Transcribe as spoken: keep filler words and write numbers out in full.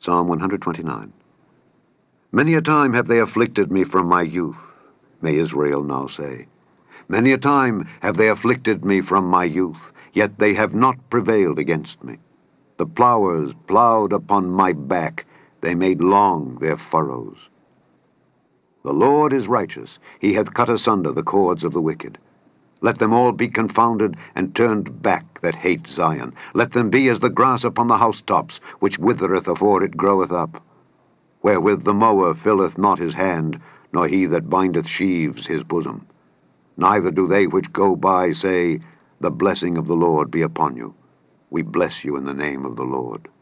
Psalm one twenty-nine. Many a time have they afflicted me from my youth, may Israel now say. Many a time have they afflicted me from my youth, yet they have not prevailed against me. The plowers plowed upon my back, they made long their furrows. The Lord is righteous, he hath cut asunder the cords of the wicked. Let them all be confounded and turned back that hate Zion. Let them be as the grass upon the housetops, which withereth afore it groweth up. Wherewith the mower filleth not his hand, nor he that bindeth sheaves his bosom. Neither do they which go by say, The blessing of the Lord be upon you. We bless you in the name of the Lord.